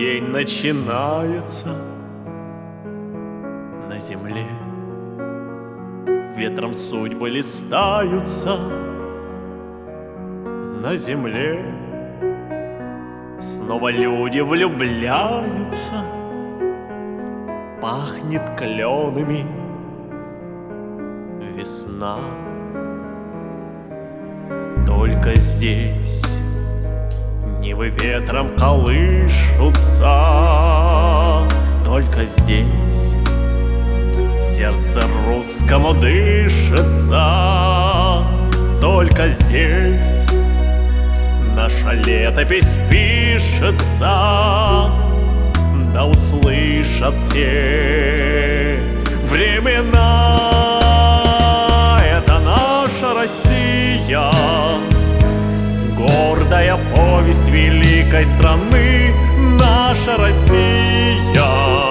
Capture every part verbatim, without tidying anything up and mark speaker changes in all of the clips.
Speaker 1: день начинается на земле. Ветром судьбы листаются на земле. Снова люди влюбляются, пахнет кленами весна. Только здесь нивы ветром колышутся, только здесь сердце русскому дышится, только здесь наша летопись пишется, да услышат все времена. Это наша Россия, гордая повесть великой страны. Наша Россия,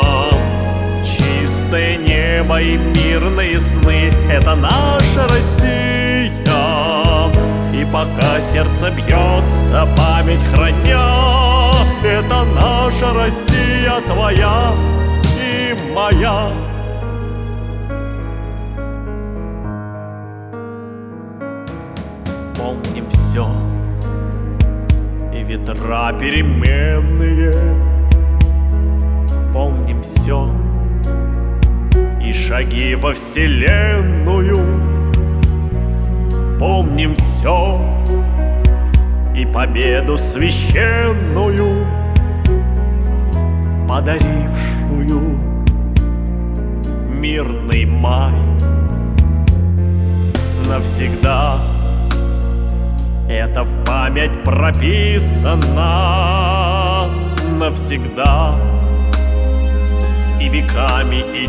Speaker 1: чистое небо и мирные сны. Это наша Россия, и пока сердце бьется, память храня. Это наша Россия, твоя и моя. Помним все, и ветра переменные. Помним все, и шаги во вселенную. Помним все, и победу священную, подарившую мирный май. Навсегда это в память прописано, навсегда и веками, и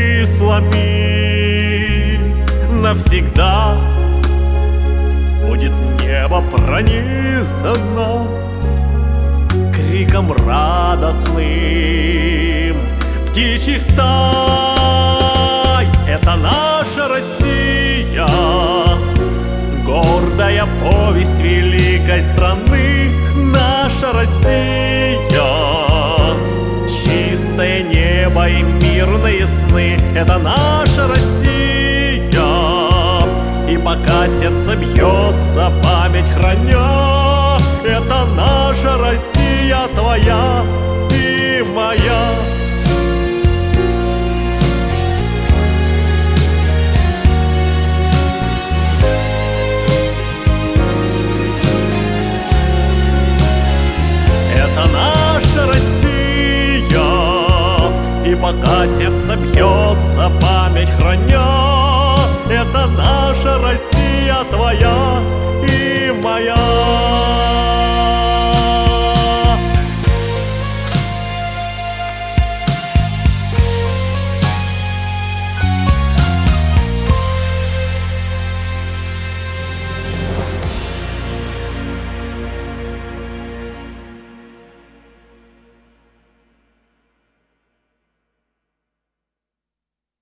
Speaker 1: числами. Навсегда будет небо пронизано криком радостным птичьих стай. Это наша Россия, гордая повесть великой страны. Наша Россия, чистое небо и мирные сны. Это наша Россия, и пока сердце бьется, память храня. Это наша Россия, твоя и моя. Это наша Россия, и пока сердце бьется, память храня. Это наша Россия, твоя и моя.